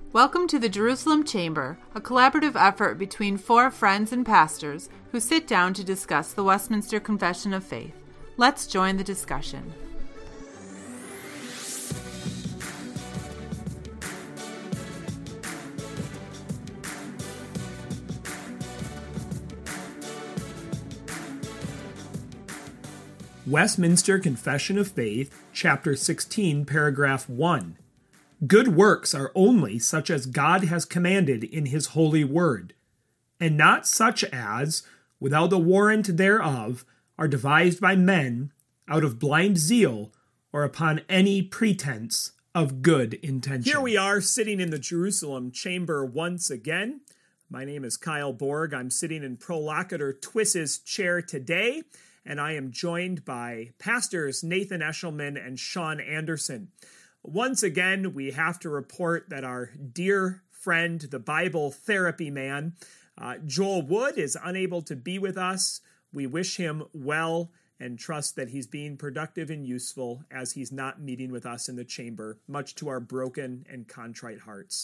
Welcome to the Jerusalem Chamber, a collaborative effort between four friends and pastors who sit down to discuss the Westminster Confession of Faith. Let's join the discussion. Westminster Confession of Faith, Chapter 16, Paragraph 1. Good works are only such as God has commanded in his holy word, and not such as, without the warrant thereof, are devised by men out of blind zeal or upon any pretense of good intention. Here we are sitting in the Jerusalem Chamber once again. My name is Kyle Borg. I'm sitting in Prolocutor Twiss's chair today, and I am joined by pastors Nathan Eshelman and Sean Anderson. Once again, we have to report that our dear friend, the Bible therapy man, Joel Wood, is unable to be with us. We wish him well and trust that he's being productive and useful as he's not meeting with us in the chamber, much to our broken and contrite hearts.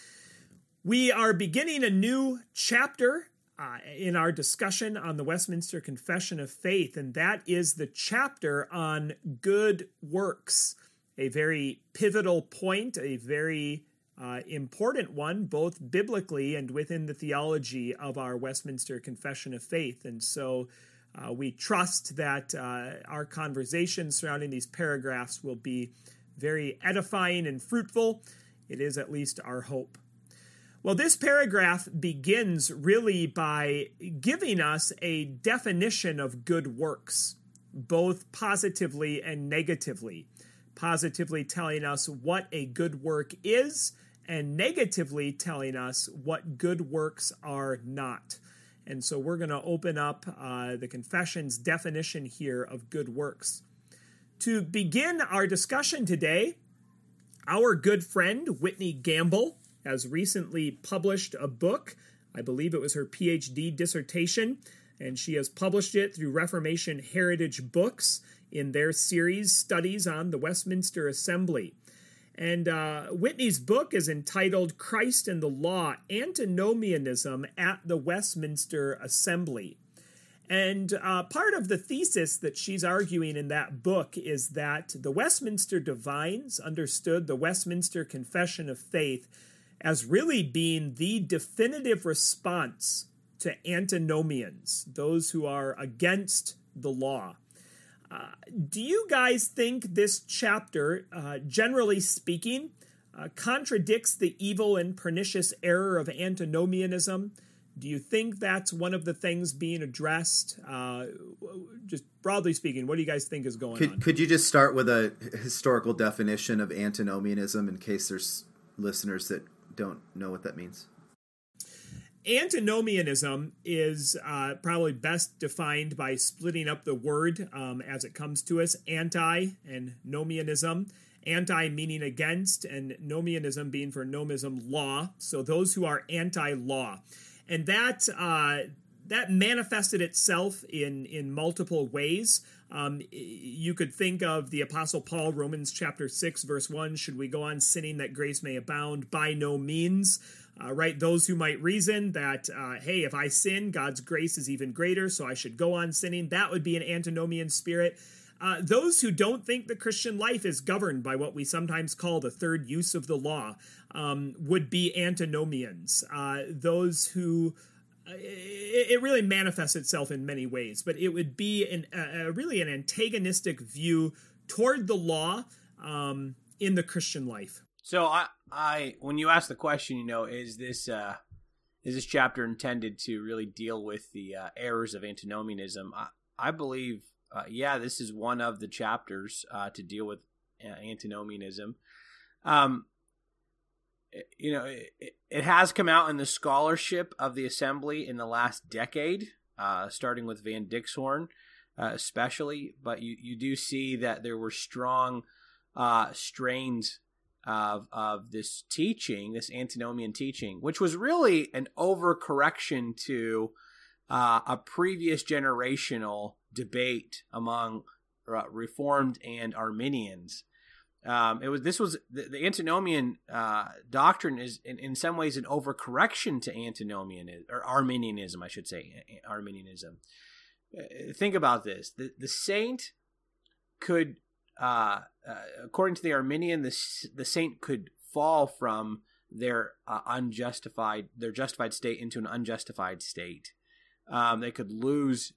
We are beginning a new chapter in our discussion on the Westminster Confession of Faith, and that is the chapter on good works. A very pivotal point, a very important one, both biblically and within the theology of our Westminster Confession of Faith. And so we trust that our conversation surrounding these paragraphs will be very edifying and fruitful. It is at least our hope. Well, this paragraph begins really by giving us a definition of good works, both positively and negatively. Positively telling us what a good work is, and negatively telling us what good works are not. And so we're going to open up the confession's definition here of good works. To begin our discussion today, our good friend Whitney Gamble has recently published a book. I believe it was her PhD dissertation, and she has published it through Reformation Heritage Books in their series Studies on the Westminster Assembly. And Whitney's book is entitled Christ and the Law, Antinomianism at the Westminster Assembly. And part of the thesis that she's arguing in that book is that the Westminster Divines understood the Westminster Confession of Faith as really being the definitive response to antinomians, those who are against the law. Do you guys think this chapter, generally speaking, contradicts the evil and pernicious error of antinomianism? Do you think that's one of the things being addressed? Just broadly speaking, what do you guys think is going on? Could you just start with a historical definition of antinomianism in case there's listeners that don't know what that means? Antinomianism is probably best defined by splitting up the word as it comes to us, anti and nomianism. Anti meaning against, and nomianism being for nomism, law. So those who are anti-law. And that manifested itself in multiple ways. You could think of the Apostle Paul, Romans chapter 6, verse 1, should we go on sinning that grace may abound? By no means. Right? Those who might reason that, hey, if I sin, God's grace is even greater, so I should go on sinning. That would be an antinomian spirit. Those who don't think the Christian life is governed by what we sometimes call the third use of the law would be antinomians. Those who... It really manifests itself in many ways, but it would be really an antagonistic view toward the law in the Christian life. So I when you ask the question, is this chapter intended to really deal with the errors of antinomianism? I believe, this is one of the chapters to deal with antinomianism. It has come out in the scholarship of the assembly in the last decade, starting with Van Dixhoorn especially, but you do see that there were strong strains of this teaching, this antinomian teaching, which was really an overcorrection to a previous generational debate among Reformed and Arminians. The antinomian doctrine is in some ways an overcorrection to antinomianism, or Arminianism, I should say, Arminianism. Think about this: the saint could, according to the Arminian, the saint could fall from their justified state into an unjustified state. They could lose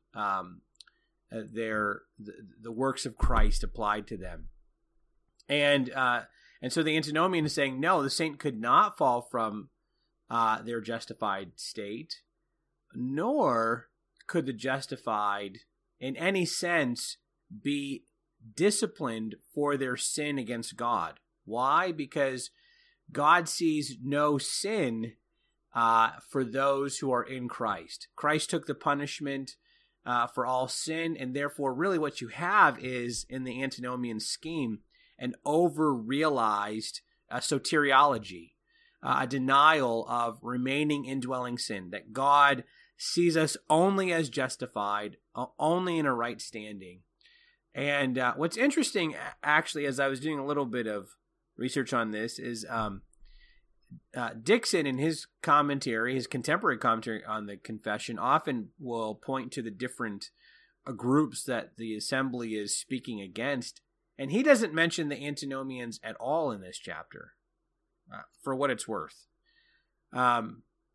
the works of Christ applied to them. And so the antinomian is saying, no, the saint could not fall from their justified state, nor could the justified in any sense be disciplined for their sin against God. Why? Because God sees no sin for those who are in Christ. Christ took the punishment for all sin, and therefore really what you have is, in the antinomian scheme, an over-realized soteriology, a denial of remaining indwelling sin, that God sees us only as justified, only in a right standing. And what's interesting, actually, as I was doing a little bit of research on this, is Dixon, in his commentary, his contemporary commentary on the confession, often will point to the different groups that the assembly is speaking against. And he doesn't mention the antinomians at all in this chapter, for what it's worth. But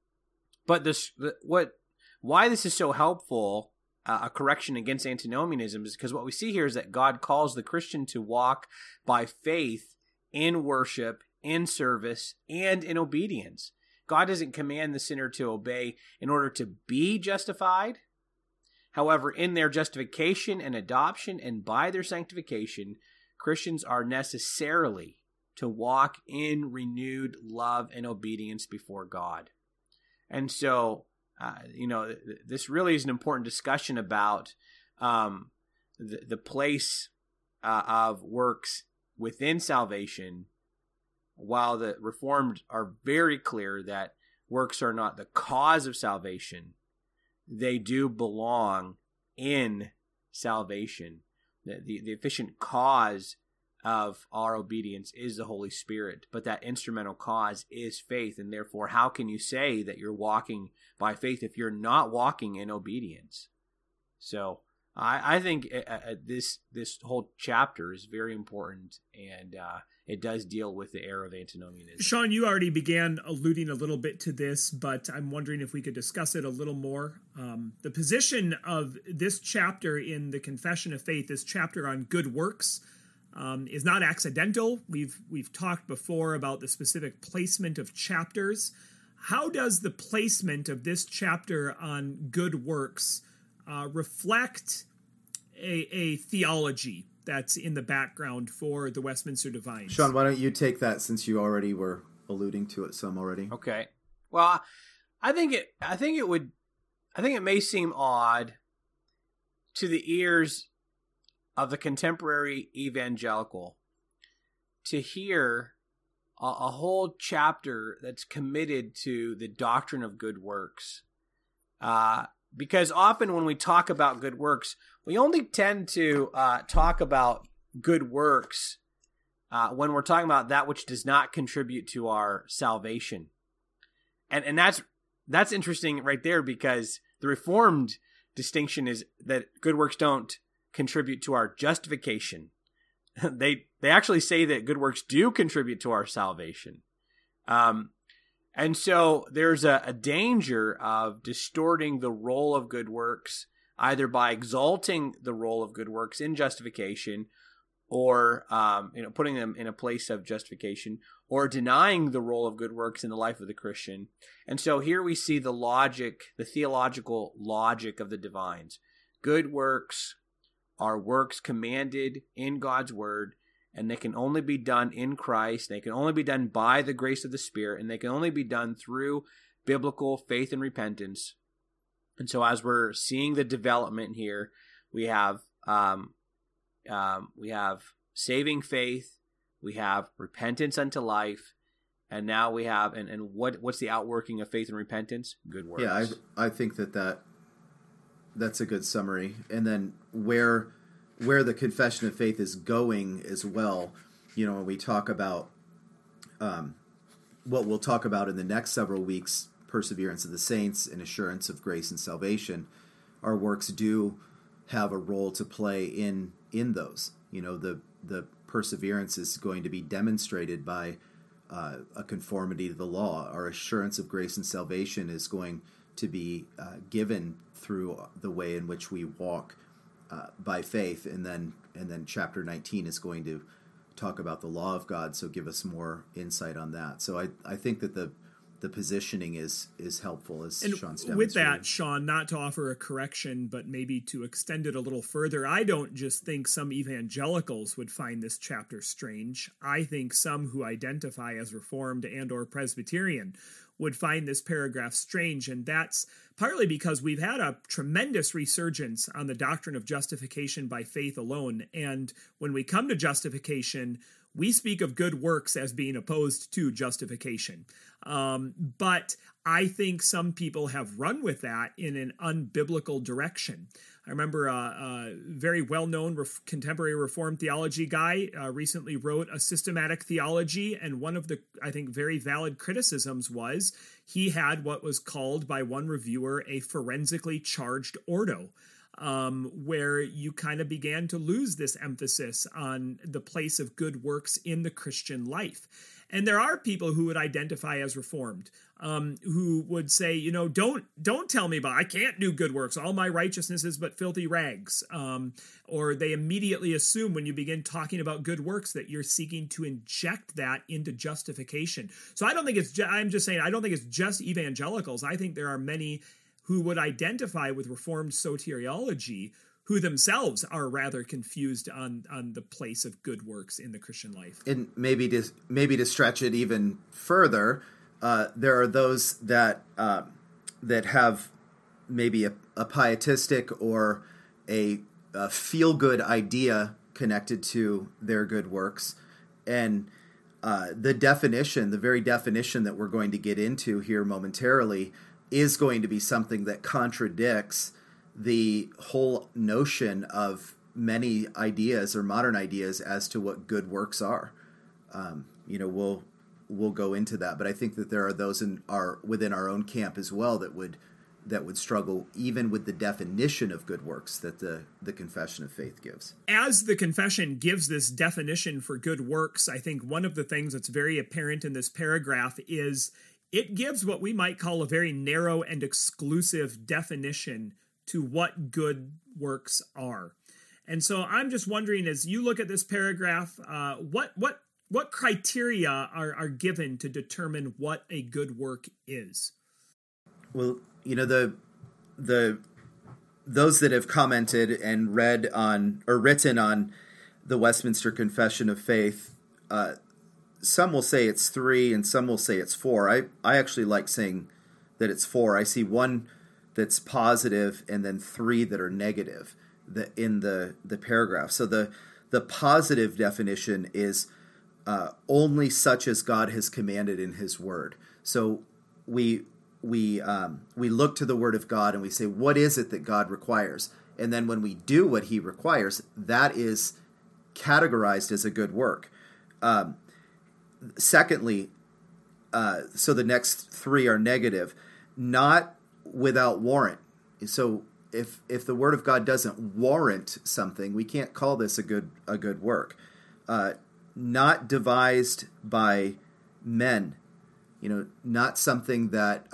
why this is so helpful, a correction against antinomianism, is because what we see here is that God calls the Christian to walk by faith in worship, in service, and in obedience. God doesn't command the sinner to obey in order to be justified. However, in their justification and adoption, and by their sanctification, Christians are necessarily to walk in renewed love and obedience before God. And so, this really is an important discussion about the place of works within salvation, while the Reformed are very clear that works are not the cause of salvation. They do belong in salvation. The efficient cause of our obedience is the Holy Spirit, but that instrumental cause is faith, and therefore how can you say that you're walking by faith if you're not walking in obedience? So I think this whole chapter is very important, and it does deal with the error of antinomianism. Sean, you already began alluding a little bit to this, but I'm wondering if we could discuss it a little more. The position of this chapter in the Confession of Faith, this chapter on good works, is not accidental. We've talked before about the specific placement of chapters. How does the placement of this chapter on good works reflect a theology that's in the background for the Westminster Divines? Sean, why don't you take that, since you already were alluding to it some already? Okay. Well, I think it may seem odd to the ears of the contemporary evangelical to hear a whole chapter that's committed to the doctrine of good works. Because often when we talk about good works, we only tend to talk about good works when we're talking about that which does not contribute to our salvation. And that's interesting right there, because the Reformed distinction is that good works don't contribute to our justification. They actually say that good works do contribute to our salvation. And so there's a danger of distorting the role of good works, either by exalting the role of good works in justification, or putting them in a place of justification, or denying the role of good works in the life of the Christian. And so here we see the theological logic of the divines. Good works are works commanded in God's word, and they can only be done in Christ. They can only be done by the grace of the Spirit, and they can only be done through biblical faith and repentance. And so as we're seeing the development here, we have saving faith, we have repentance unto life, and now we have, and what's the outworking of faith and repentance? Good works. Yeah, I think that's a good summary. And then where the confession of faith is going as well when we talk about what we'll talk about in the next several weeks, perseverance of the saints and assurance of grace and salvation, our works do have a role to play in those. The perseverance is going to be demonstrated by a conformity to the law. Our assurance of grace and salvation is going to be given through the way in which we walk by faith, and then chapter 19 is going to talk about the law of God, so give us more insight on that. So I think that the positioning is helpful, as Sean's demonstrated. With that, Sean, not to offer a correction, but maybe to extend it a little further, I don't just think some evangelicals would find this chapter strange. I think some who identify as Reformed and or Presbyterian would find this paragraph strange, and that's partly because we've had a tremendous resurgence on the doctrine of justification by faith alone, and when we come to justification, we speak of good works as being opposed to justification. But I think some people have run with that in an unbiblical direction. I remember a very well-known contemporary Reformed theology guy recently wrote a systematic theology, and one of the, I think, very valid criticisms was he had what was called by one reviewer a forensically charged ordo. Where you kind of began to lose this emphasis on the place of good works in the Christian life. And there are people who would identify as Reformed, who would say, don't tell me I can't do good works. All my righteousness is but filthy rags. Or they immediately assume when you begin talking about good works that you're seeking to inject that into justification. So I don't think I don't think it's just evangelicals. I think there are many who would identify with Reformed soteriology, who themselves are rather confused on the place of good works in the Christian life. And maybe to stretch it even further, there are those that have maybe a pietistic or a feel-good idea connected to their good works, and the very definition that we're going to get into here momentarily is going to be something that contradicts the whole notion of many ideas or modern ideas as to what good works are. We'll go into that, but I think that there are those within our own camp as well that would struggle even with the definition of good works that the Confession of Faith gives. As the Confession gives this definition for good works, I think one of the things that's very apparent in this paragraph is it gives what we might call a very narrow and exclusive definition to what good works are. And so I'm just wondering, as you look at this paragraph, what criteria are given to determine what a good work is? Well, those that have commented and read on or written on the Westminster Confession of Faith, some will say it's 3 and some will say it's 4. I actually like saying that it's 4. I see one that's positive and then 3 that are negative in the paragraph. So the positive definition is only such as God has commanded in His Word. So we look to the Word of God and we say, what is it that God requires? And then when we do what He requires, that is categorized as a good work. Secondly, so the next 3 are negative, not without warrant. So if the Word of God doesn't warrant something, we can't call this a good work. Not devised by men, not something that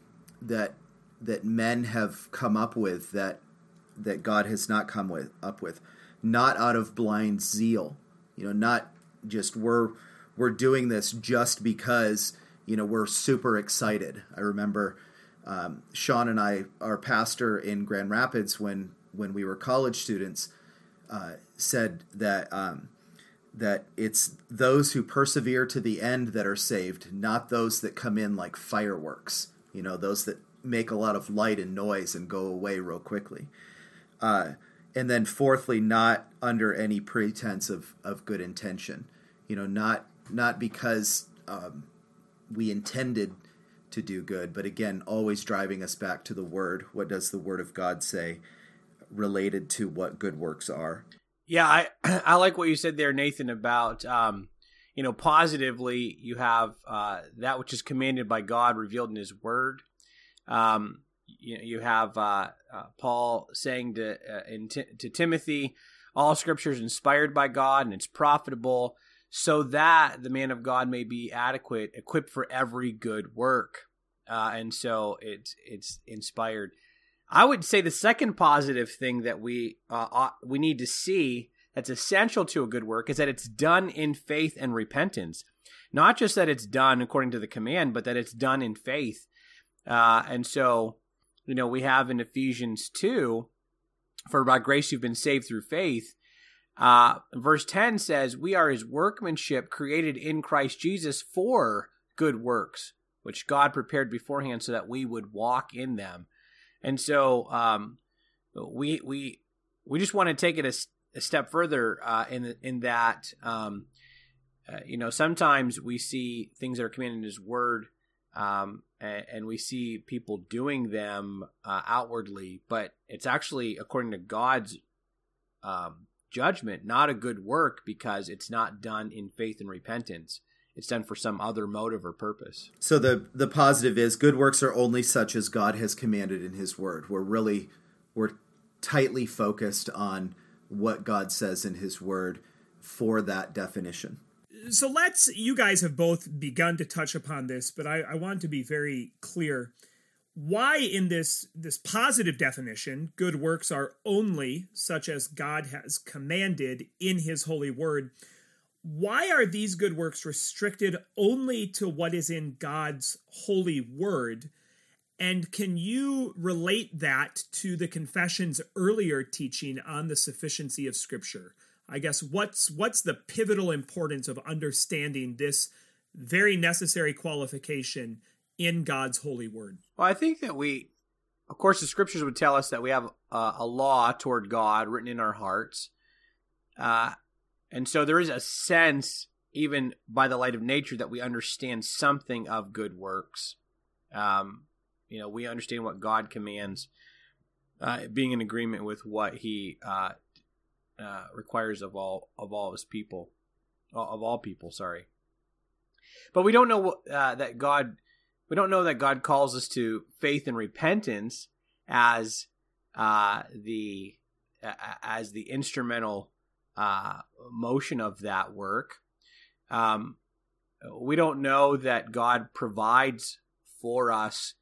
men have come up with that God has not come up with. Not out of blind zeal, not just we're doing this just because, we're super excited. I remember Sean and I, our pastor in Grand Rapids, when we were college students, said that it's those who persevere to the end that are saved, not those that come in like fireworks, those that make a lot of light and noise and go away real quickly. And then fourthly, not under any pretense of good intention, not because we intended to do good, but again, always driving us back to the Word. What does the Word of God say related to what good works are? Yeah, I like what you said there, Nathan, about positively, you have that which is commanded by God revealed in his word. You have Paul saying to Timothy, all scripture is inspired by God and it's profitable so that the man of God may be adequate, equipped for every good work. And so it's inspired. I would say the second positive thing that we need to see that's essential to a good work is that it's done in faith and repentance. Not just that it's done according to the command, but that it's done in faith. And so, we have in Ephesians 2, for by grace you've been saved through faith. Verse 10 says, we are his workmanship created in Christ Jesus for good works, which God prepared beforehand so that we would walk in them. And so we just want to take it a step further in that, sometimes we see things that are commanded in his word, and we see people doing them outwardly, but it's actually, according to God's judgment, not a good work because it's not done in faith and repentance. It's done for some other motive or purpose. So the positive is good works are only such as God has commanded in his word. We're tightly focused on what God says in his word for that definition. So you guys have both begun to touch upon this, but I want to be very clear. Why in this positive definition, good works are only such as God has commanded in his holy word, why are these good works restricted only to what is in God's holy word? And can you relate that to the confession's earlier teaching on the sufficiency of Scripture? I guess what's the pivotal importance of understanding this very necessary qualification in God's holy word? Well, I think that of course, the scriptures would tell us that we have a law toward God written in our hearts. And so there is a sense, even by the light of nature, that we understand something of good works. We understand what God commands, being in agreement with what he requires of all his people, of all people. Sorry, but we don't know that God. We don't know that God calls us to faith and repentance as the instrumental motion of that work. We don't know that God provides for us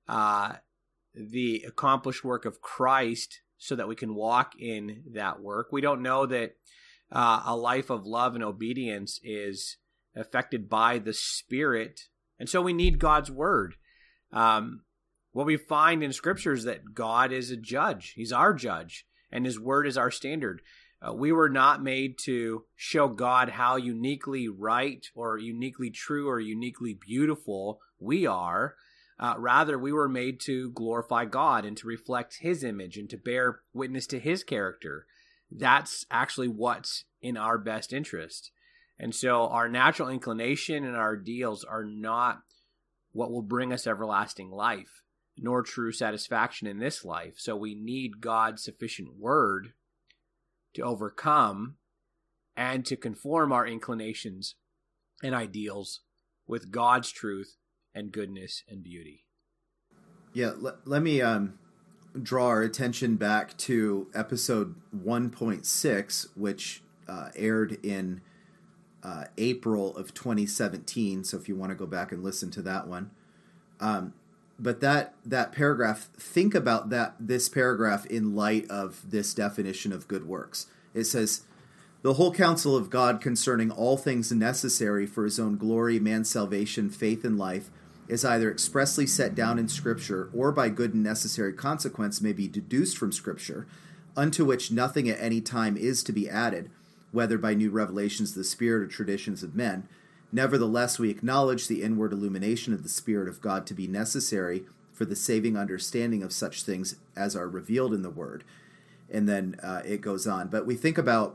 the accomplished work of Christ so that we can walk in that work. We don't know that a life of love and obedience is affected by the Spirit, and so we need God's word. What we find in Scripture is that God is a judge. He's our judge, and his word is our standard. We were not made to show God how uniquely right or uniquely true or uniquely beautiful we are. Rather, we were made to glorify God and to reflect his image and to bear witness to his character. That's actually what's in our best interest. And so our natural inclination and our ideals are not what will bring us everlasting life, nor true satisfaction in this life. So we need God's sufficient word to overcome and to conform our inclinations and ideals with God's truth and goodness and beauty. Yeah, let me draw our attention back to episode 1.6, which aired in April of 2017. So if you want to go back and listen to that one. But that paragraph, think about this paragraph in light of this definition of good works. It says, the whole counsel of God concerning all things necessary for his own glory, man's salvation, faith, and life is either expressly set down in Scripture or by good and necessary consequence may be deduced from Scripture, unto which nothing at any time is to be added, whether by new revelations of the Spirit or traditions of men. Nevertheless, we acknowledge the inward illumination of the Spirit of God to be necessary for the saving understanding of such things as are revealed in the Word. And then it goes on. But we think about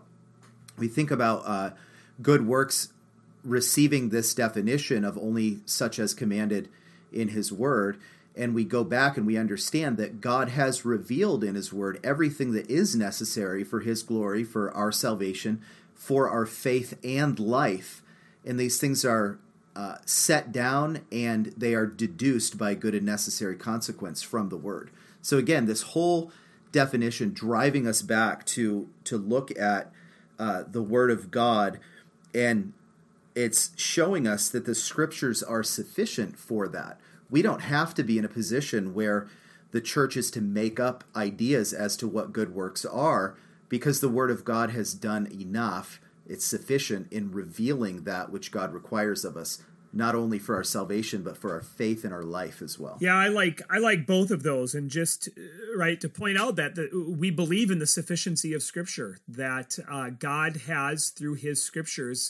good works receiving this definition of only such as commanded in his word, and we go back and we understand that God has revealed in his word everything that is necessary for his glory, for our salvation, for our faith and life. and these things are set down, and they are deduced by good and necessary consequence from the Word. So again, this whole definition driving us back to look at the Word of God, and it's showing us that the Scriptures are sufficient for that. We don't have to be in a position where the church is to make up ideas as to what good works are, because the Word of God has done enough. It's sufficient in revealing that which God requires of us, not only for our salvation, but for our faith and our life as well. Yeah, I like both of those, and just to point out that we believe in the sufficiency of Scripture, that God has, through His Scriptures,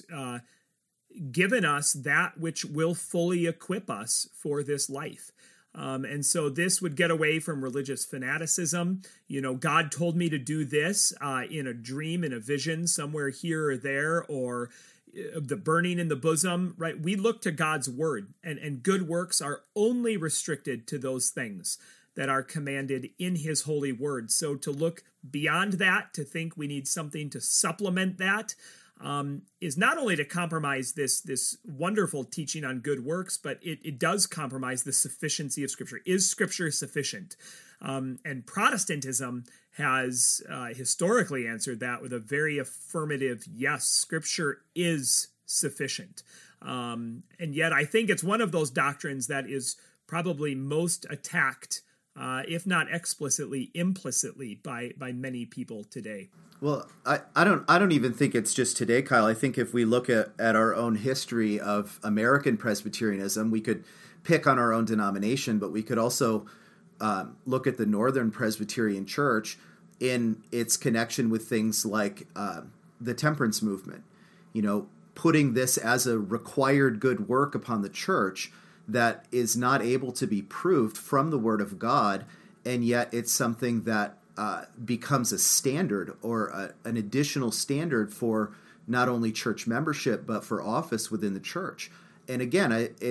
given us that which will fully equip us for this life. And so this would get away from religious fanaticism. God told me to do this in a dream, in a vision, somewhere here or there, or the burning in the bosom, right? We look to God's word, and good works are only restricted to those things that are commanded in His holy word. So to look beyond that, to think we need something to supplement that, is not only to compromise this wonderful teaching on good works, but it does compromise the sufficiency of Scripture. Is Scripture sufficient? And Protestantism has historically answered that with a very affirmative yes, Scripture is sufficient. And yet I think it's one of those doctrines that is probably most attacked, if not explicitly, implicitly by many people today. Well, I don't even think it's just today, Kyle. I think if we look at our own history of American Presbyterianism, we could pick on our own denomination, but we could also look at the Northern Presbyterian Church in its connection with things like the temperance movement. Putting this as a required good work upon the church that is not able to be proved from the Word of God, and yet it's something that becomes a standard, or an additional standard for not only church membership but for office within the church. And again,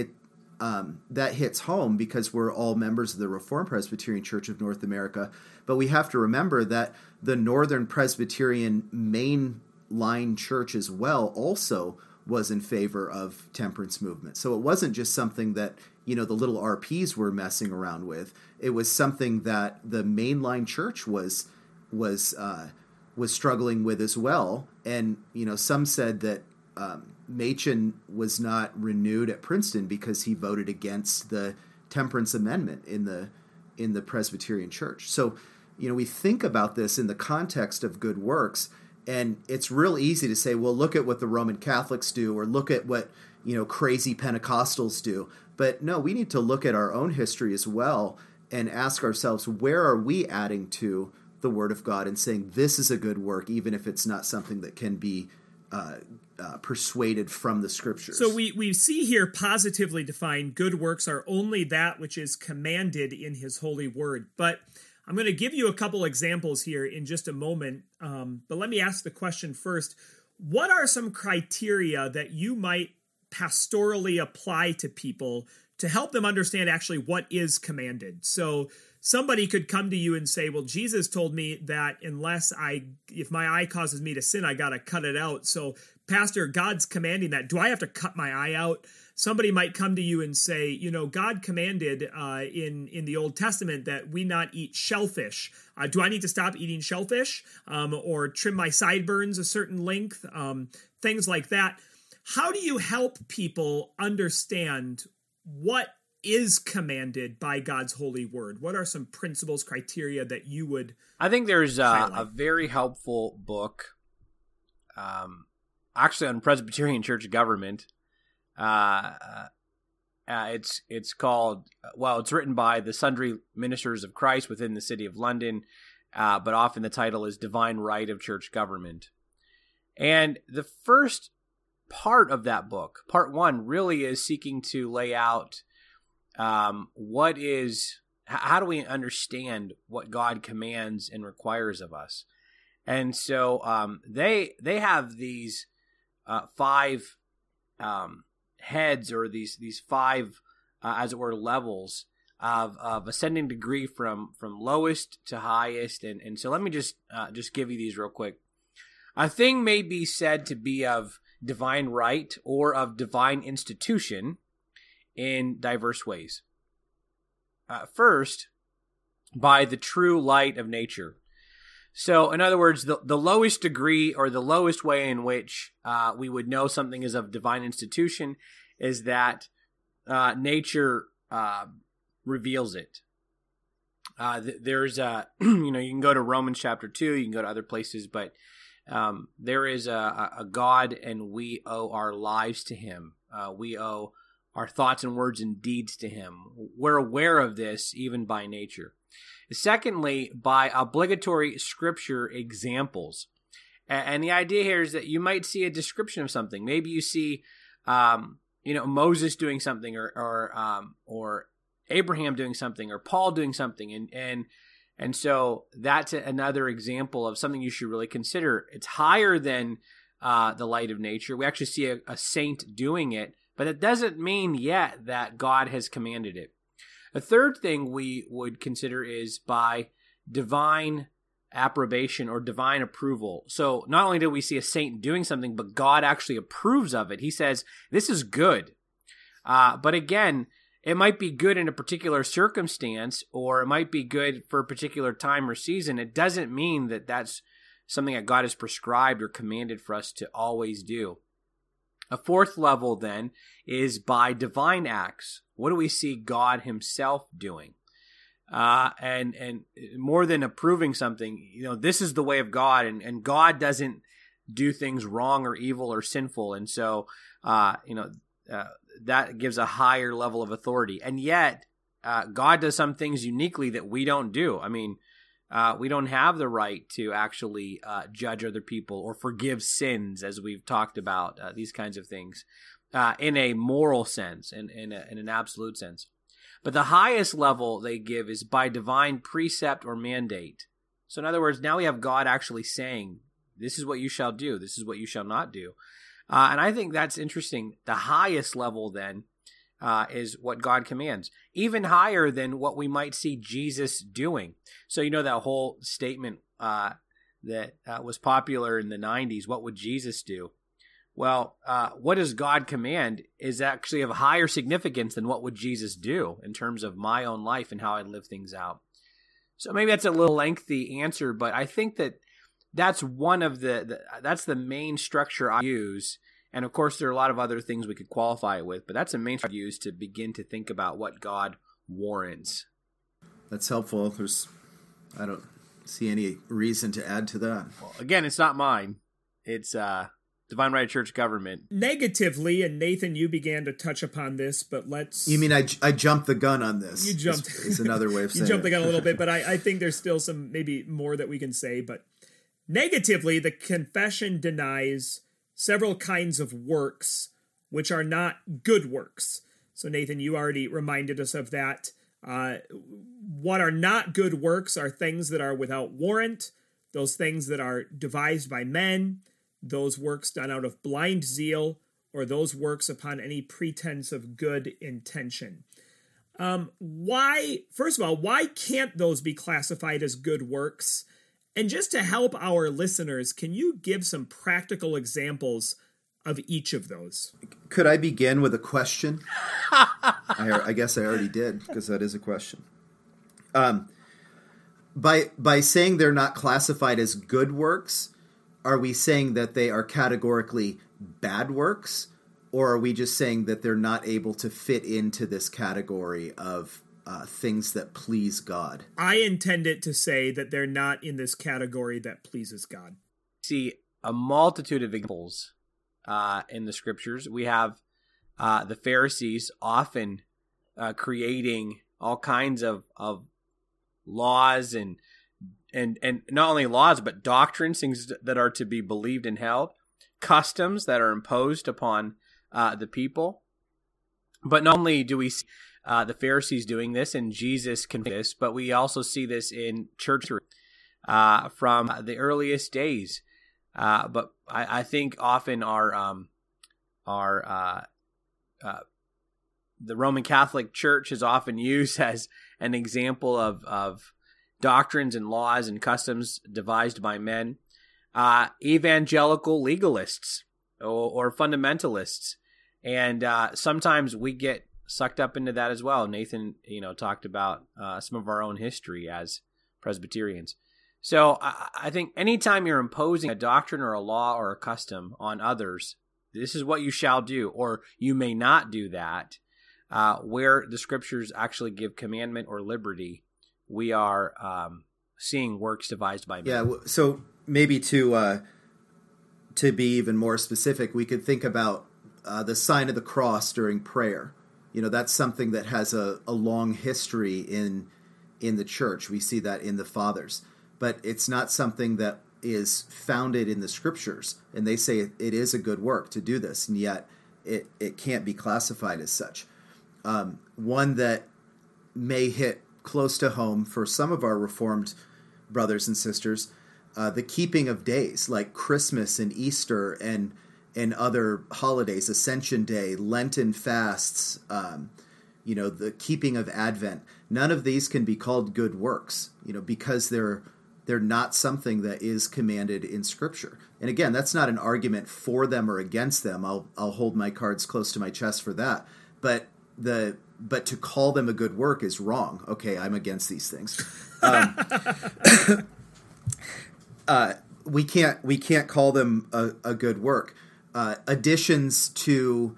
that hits home because we're all members of the Reformed Presbyterian Church of North America, but we have to remember that the Northern Presbyterian mainline church as well also was in favor of temperance movement. So it wasn't just something that the little RPs were messing around with. It was something that the mainline church was struggling with as well. And some said that Machen was not renewed at Princeton because he voted against the temperance amendment in the Presbyterian Church. So we think about this in the context of good works, and it's real easy to say, well, look at what the Roman Catholics do, or look at what crazy Pentecostals do. But no, we need to look at our own history as well and ask ourselves, where are we adding to the Word of God and saying this is a good work, even if it's not something that can be persuaded from the Scriptures. So we see here positively defined, good works are only that which is commanded in His holy word. But I'm going to give you a couple examples here in just a moment. But let me ask the question first. What are some criteria that you might pastorally apply to people to help them understand actually what is commanded? So somebody could come to you and say, well, Jesus told me that if my eye causes me to sin, I got to cut it out. So Pastor, God's commanding that. Do I have to cut my eye out? Somebody might come to you and say, God commanded in the Old Testament that we not eat shellfish. Do I need to stop eating shellfish or trim my sideburns a certain length? Things like that. How do you help people understand what is commanded by God's holy word? What are some principles, criteria that you would I think there's a very helpful book, actually on Presbyterian church government. It's called, it's written by the Sundry Ministers of Christ within the City of London, but often the title is Divine Right of Church Government. And the first part of that book, part one, really is seeking to lay out how do we understand what God commands and requires of us. And so they have these 5 heads, or these 5 as it were levels of ascending degree from lowest to highest. And so let me just give you these real quick. A thing may be said to be of divine right or of divine institution in diverse ways. First, by the true light of nature. So, in other words, the lowest degree or the lowest way in which we would know something is of divine institution is that nature reveals it. There's you can go to Romans chapter 2, you can go to other places, but there is a God, and we owe our lives to him. We owe our thoughts and words and deeds to him. We're aware of this even by nature. Secondly, by obligatory scripture examples. And the idea here is that you might see a description of something. Maybe you see, Moses doing something, or Abraham doing something, or Paul doing something, and so that's another example of something you should really consider. It's higher than the light of nature. We actually see a saint doing it, but it doesn't mean yet that God has commanded it. A third thing we would consider is by divine approbation or divine approval. So not only do we see a saint doing something, but God actually approves of it. He says, this is good. But again, it might be good in a particular circumstance, or it might be good for a particular time or season. It doesn't mean that that's something that God has prescribed or commanded for us to always do. A fourth level, then, is by divine acts. What do we see God himself doing? And more than approving something, this is the way of God, and God doesn't do things wrong or evil or sinful. And so, that gives a higher level of authority. And yet, God does some things uniquely that we don't do. I mean, we don't have the right to actually judge other people or forgive sins, as we've talked about, these kinds of things, in a moral sense and in an absolute sense. But the highest level they give is by divine precept or mandate. So in other words, now we have God actually saying, this is what you shall do, this is what you shall not do. And I think that's interesting. The highest level then is what God commands, even higher than what we might see Jesus doing. So that whole statement that was popular in the 90s, what would Jesus do? Well, what does God command is actually of higher significance than what would Jesus do in terms of my own life and how I live things out. So maybe that's a little lengthy answer, but I think that's one of that's the main structure I use. And of course, there are a lot of other things we could qualify it with, but that's the main structure I use to begin to think about what God warrants. That's helpful. I don't see any reason to add to that. Well, again, it's not mine. It's Divine Right Church Government. Negatively, and Nathan, you began to touch upon this, but let's... You mean I jumped the gun on this? You jumped... Is another way of saying it. You jumped the gun a little bit, but I think there's still some, maybe more that we can say. But negatively, the confession denies several kinds of works which are not good works. So Nathan, you already reminded us of that. What are not good works are things that are without warrant, those things that are devised by men, those works done out of blind zeal, or those works upon any pretense of good intention. First of all, why can't those be classified as good works? And just to help our listeners, can you give some practical examples of each of those? Could I begin with a question? I guess I already did, because that is a question. By saying they're not classified as good works, are we saying that they are categorically bad works? Or are we just saying that they're not able to fit into this category of things that please God? I intend it to say that they're not in this category that pleases God. See a multitude of examples in the scriptures. We have the Pharisees often creating all kinds of laws and not only laws, but doctrines, things that are to be believed and held, customs that are imposed upon the people. But not only do we see the Pharisees doing this, and Jesus confirmed this, but we also see this in church from the earliest days. But I think often the Roman Catholic Church is often used as an example of doctrines and laws and customs devised by men. Evangelical legalists or fundamentalists. And sometimes we get sucked up into that as well. Nathan, talked about some of our own history as Presbyterians. So I think anytime you're imposing a doctrine or a law or a custom on others, this is what you shall do, or you may not do that, where the scriptures actually give commandment or liberty, we are seeing works devised by men. Yeah, so maybe to be even more specific, we could think about the sign of the cross during prayer. That's something that has a long history in the church. We see that in the fathers. But it's not something that is founded in the scriptures. And they say it is a good work to do this, and yet it can't be classified as such. One that may hit close to home for some of our Reformed brothers and sisters, the keeping of days like Christmas and Easter and other holidays, Ascension Day, Lenten fasts, the keeping of Advent. None of these can be called good works, because they're not something that is commanded in Scripture. And again, that's not an argument for them or against them. I'll hold my cards close to my chest for that. But to call them a good work is wrong. Okay, I'm against these things. We can't call them a good work. Additions to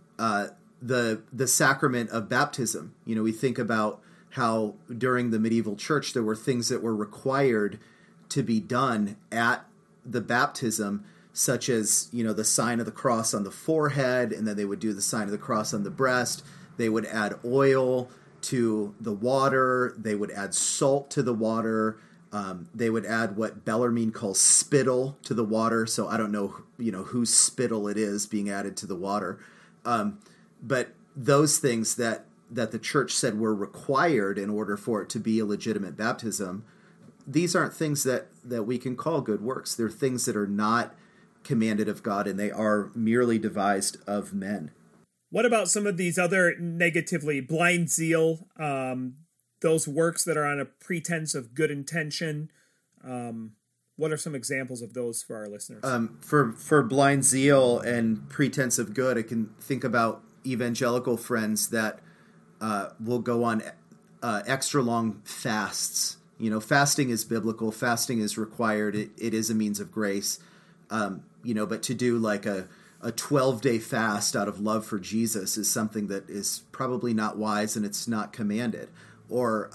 the sacrament of baptism. We think about how during the medieval church there were things that were required to be done at the baptism, such as the sign of the cross on the forehead, and then they would do the sign of the cross on the breast. They would add oil to the water. They would add salt to the water. They would add what Bellarmine calls spittle to the water. So I don't know, whose spittle it is being added to the water. But those things that the church said were required in order for it to be a legitimate baptism, these aren't things that we can call good works. They're things that are not commanded of God, and they are merely devised of men. What about some of these other negatively blind zeal, those works that are on a pretense of good intention? What are some examples of those for our listeners? For blind zeal and pretense of good, I can think about evangelical friends that will go on extra long fasts. Fasting is biblical. Fasting is required. It is a means of grace. But to do like a 12-day fast out of love for Jesus is something that is probably not wise, and it's not commanded. Or,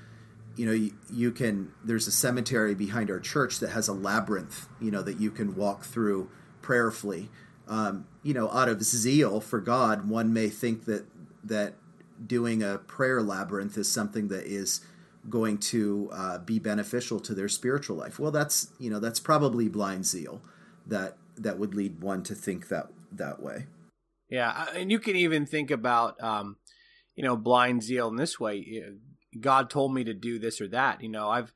there's a cemetery behind our church that has a labyrinth, that you can walk through prayerfully. Out of zeal for God, one may think that doing a prayer labyrinth is something that is going to be beneficial to their spiritual life. Well, that's probably blind zeal that would lead one to think that way. Yeah, and you can even think about blind zeal in this way. God told me to do this or that. I've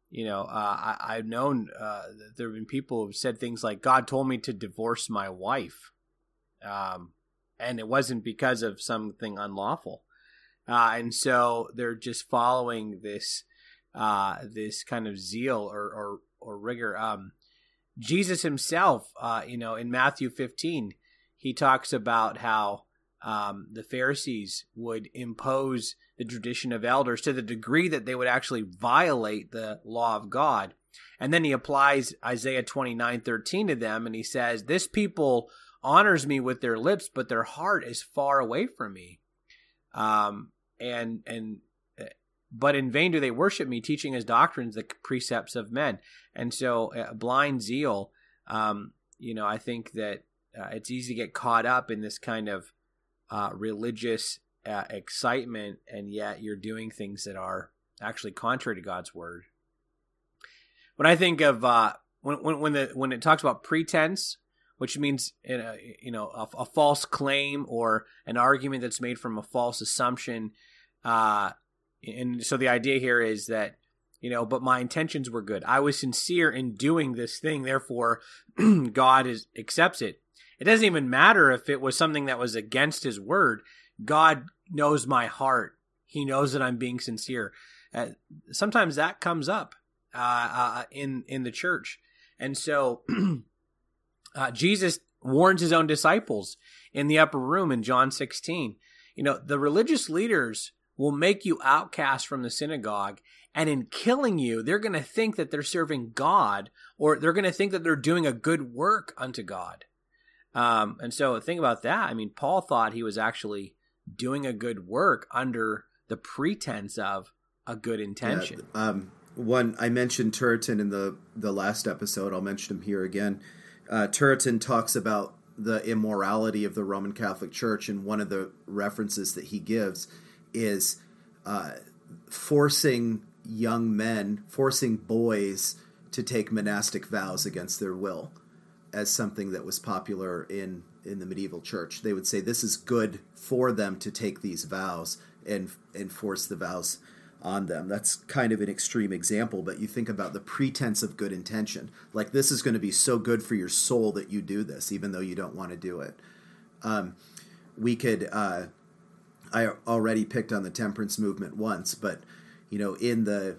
known that there have been people who've said things like, God told me to divorce my wife. And it wasn't because of something unlawful. And so they're just following this kind of zeal or rigor. Jesus himself, in Matthew 15, he talks about how the Pharisees would impose the tradition of elders to the degree that they would actually violate the law of God. And then he applies Isaiah 29:13 to them, and he says, "This people honors me with their lips, but their heart is far away from me. But in vain do they worship me, teaching as doctrines the precepts of men." And so blind zeal, I think that it's easy to get caught up in this kind of religious excitement, and yet you're doing things that are actually contrary to God's word. When I think of when it talks about pretense, which means a false claim or an argument that's made from a false assumption, and so the idea here is that but my intentions were good. I was sincere in doing this thing, therefore God accepts it. It doesn't even matter if it was something that was against his word. God knows my heart. He knows that I'm being sincere. Sometimes that comes up in the church. And so Jesus warns his own disciples in the upper room in John 16. The religious leaders will make you outcast from the synagogue, and in killing you, they're going to think that they're serving God, or they're going to think that they're doing a good work unto God. And so think about that. I mean, Paul thought he was actually doing a good work under the pretense of a good intention. One, I mentioned Turretin in the last episode. I'll mention him here again. Turretin talks about the immorality of the Roman Catholic Church, and one of the references that he gives is forcing boys to take monastic vows against their will, as something that was popular in the medieval church. They would say this is good for them to take these vows and force the vows on them. That's kind of an extreme example, but you think about the pretense of good intention. Like, this is going to be so good for your soul that you do this, even though you don't want to do it. I already picked on the temperance movement once, but in the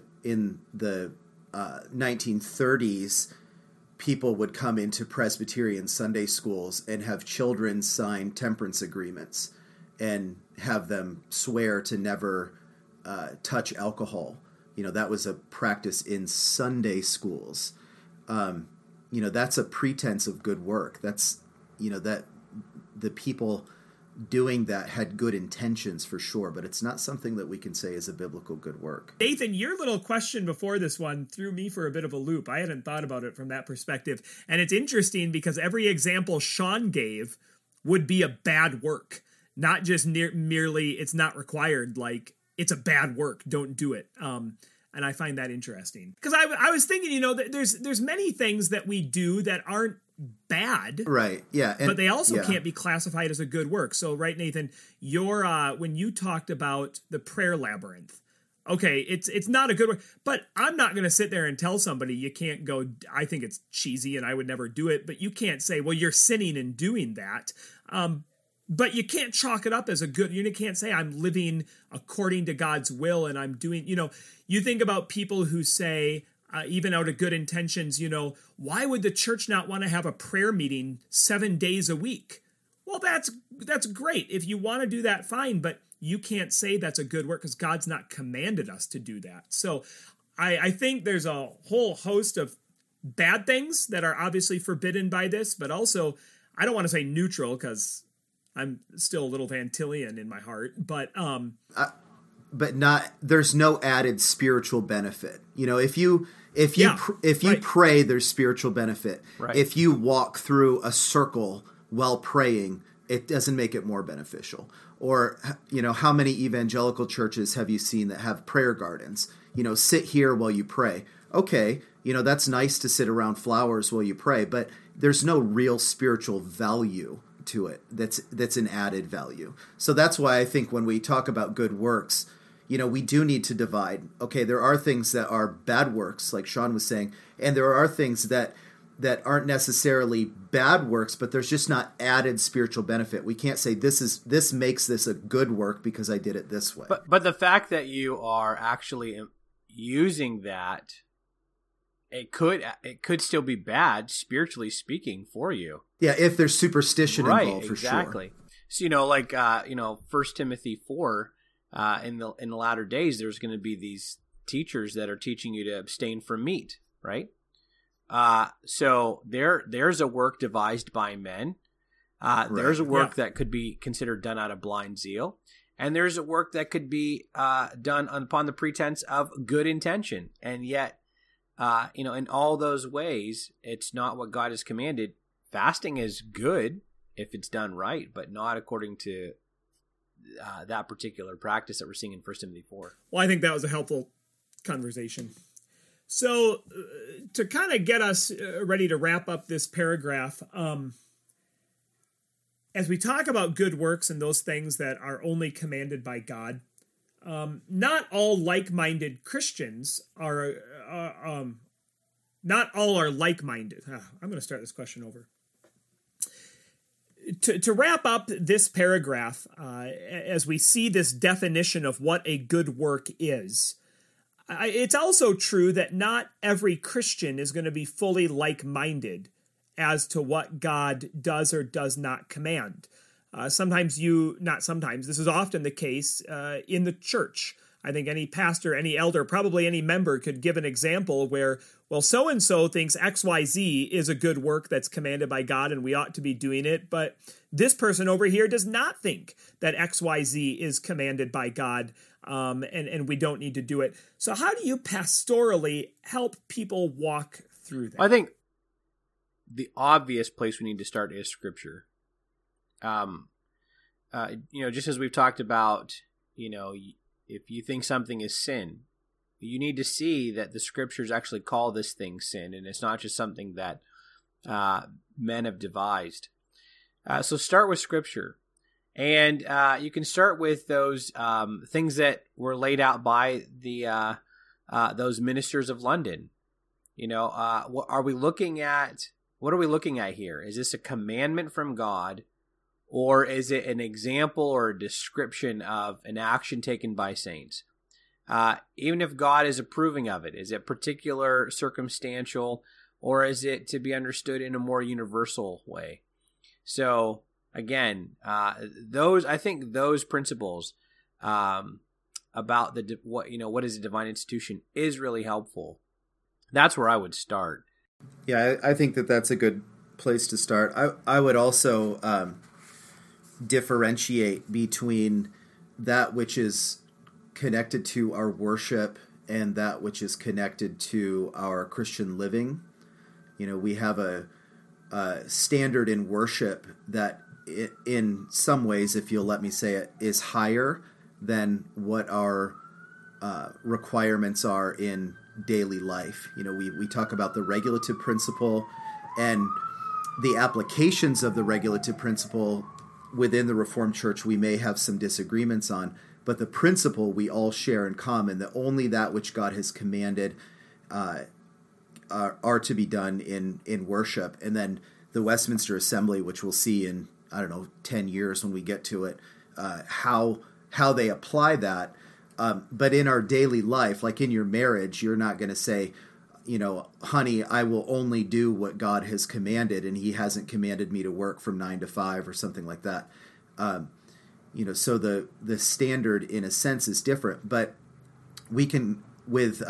1930s, people would come into Presbyterian Sunday schools and have children sign temperance agreements and have them swear to never touch alcohol. That was a practice in Sunday schools. That's a pretense of good work. That's, that the people doing that had good intentions for sure, but it's not something that we can say is a biblical good work. Nathan, your little question before this one threw me for a bit of a loop. I hadn't thought about it from that perspective. And it's interesting because every example Sean gave would be a bad work, not just merely it's not required, like it's a bad work, don't do it. And I find that interesting because I was thinking, there's many things that we do that aren't bad, right? Yeah, but they also can't be classified as a good work. So, right, Nathan, your when you talked about the prayer labyrinth, okay, it's not a good work, but I'm not going to sit there and tell somebody you can't go. I think it's cheesy, and I would never do it. But you can't say, well, you're sinning in doing that. But you can't chalk it up as a good. You can't say I'm living according to God's will and I'm doing. You think about people who say, even out of good intentions, why would the church not want to have a prayer meeting 7 days a week? Well, that's great. If you want to do that, fine. But you can't say that's a good work because God's not commanded us to do that. So I think there's a whole host of bad things that are obviously forbidden by this, but also I don't want to say neutral because I'm still a little Van Tillian in my heart, but there's no added spiritual benefit. If you right. pray, there's spiritual benefit. Right. If you walk through a circle while praying, it doesn't make it more beneficial. Or, how many evangelical churches have you seen that have prayer gardens? Sit here while you pray. Okay, that's nice to sit around flowers while you pray, but there's no real spiritual value to it. That's an added value. So that's why I think when we talk about good works, we do need to divide. Okay, there are things that are bad works, like Sean was saying, and there are things that aren't necessarily bad works, but there's just not added spiritual benefit. We can't say this makes this a good work because I did it this way. But the fact that you are actually using that, it could still be bad, spiritually speaking, for you. Yeah, if there's superstition involved, for exactly. sure. So 1 Timothy 4. In the latter days, there's going to be these teachers that are teaching you to abstain from meat, right? So there's a work devised by men. There's a work that could be considered done out of blind zeal, and there's a work that could be done upon the pretense of good intention, and yet, in all those ways, it's not what God has commanded. Fasting is good if it's done right, but not according to that particular practice that we're seeing in 1 Timothy 4. Well, I think that was a helpful conversation. So to kind of get us ready to wrap up this paragraph, as we talk about good works and those things that are only commanded by God, not all like-minded Christians are, not all are like-minded. I'm going to start this question over. To wrap up this paragraph, as we see this definition of what a good work is, it's also true that not every Christian is going to be fully like-minded. as to what God does or does not command. This is often the case in the church. I think any pastor, any elder, probably any member could give an example where, well, so-and-so thinks XYZ is a good work that's commanded by God and we ought to be doing it, but this person over here does not think that XYZ is commanded by God, and we don't need to do it. So how do you pastorally help people walk through that? I think the obvious place we need to start is Scripture. Just as we've talked about, if you think something is sin, you need to see that the Scriptures actually call this thing sin, and it's not just something that men have devised. So start with Scripture, and you can start with those things that were laid out by the those ministers of London. What are we looking at? What are we looking at here? Is this a commandment from God? Or is it an example or a description of an action taken by saints? Even if God is approving of it, is it particular, circumstantial, or is it to be understood in a more universal way? So again, I think those principles about what is a divine institution is really helpful. That's where I would start. Yeah, I think that's a good place to start. I would also differentiate between that which is connected to our worship and that which is connected to our Christian living. We have a standard in worship that in some ways, if you'll let me say it, is higher than what our requirements are in daily life. We talk about the regulative principle and the applications of the regulative principle. Within the Reformed Church, we may have some disagreements on, but the principle we all share in common, that only that which God has commanded are to be done in worship. And then the Westminster Assembly, which we'll see in, 10 years when we get to it, how they apply that. But in our daily life, like in your marriage, you're not going to say, honey, I will only do what God has commanded, and he hasn't commanded me to work from 9 to 5 or something like that. So the standard in a sense is different, but we can, with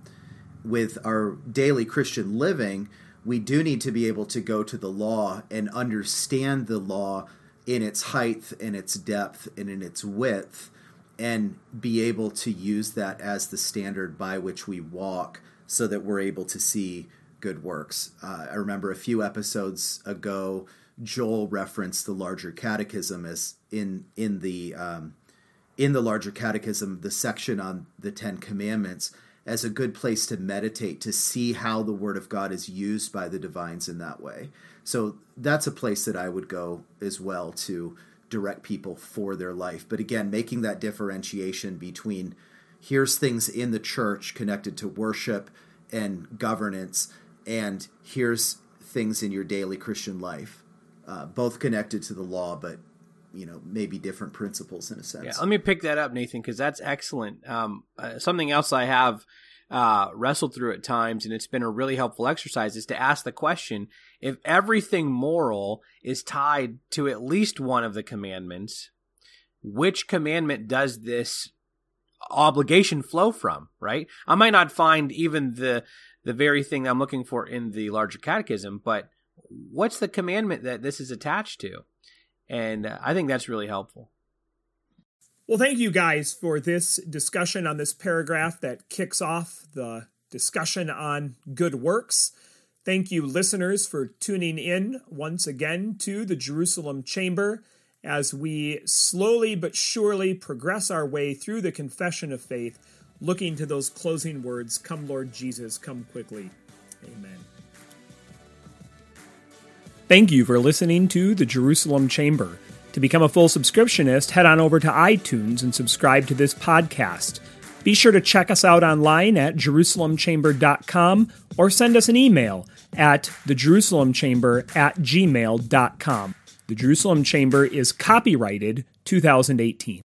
our daily Christian living, we do need to be able to go to the law and understand the law in its height, in its depth, and in its width, and be able to use that as the standard by which we walk, so that we're able to see good works. I remember a few episodes ago, Joel referenced the larger catechism as in the larger catechism, the section on the 10 Commandments, as a good place to meditate, to see how the Word of God is used by the divines in that way. So that's a place that I would go as well to direct people for their life. But again, making that differentiation between here's things in the church connected to worship and governance, and here's things in your daily Christian life, both connected to the law, but maybe different principles in a sense. Yeah, let me pick that up, Nathan, because that's excellent. Something else I have wrestled through at times, and it's been a really helpful exercise, is to ask the question, if everything moral is tied to at least one of the commandments, which commandment does this obligation flow from, right? I might not find even the very thing I'm looking for in the larger catechism, but what's the commandment that this is attached to? And I think that's really helpful. Well, thank you guys for this discussion on this paragraph that kicks off the discussion on good works. Thank you, listeners, for tuning in once again to the Jerusalem Chamber as we slowly but surely progress our way through the confession of faith, looking to those closing words, "Come, Lord Jesus, come quickly." Amen. Thank you for listening to the Jerusalem Chamber. To become a full subscriptionist, head on over to iTunes and subscribe to this podcast. Be sure to check us out online at JerusalemChamber.com or send us an email at thejerusalemchamber@gmail.com. The Jerusalem Chamber is copyrighted 2018.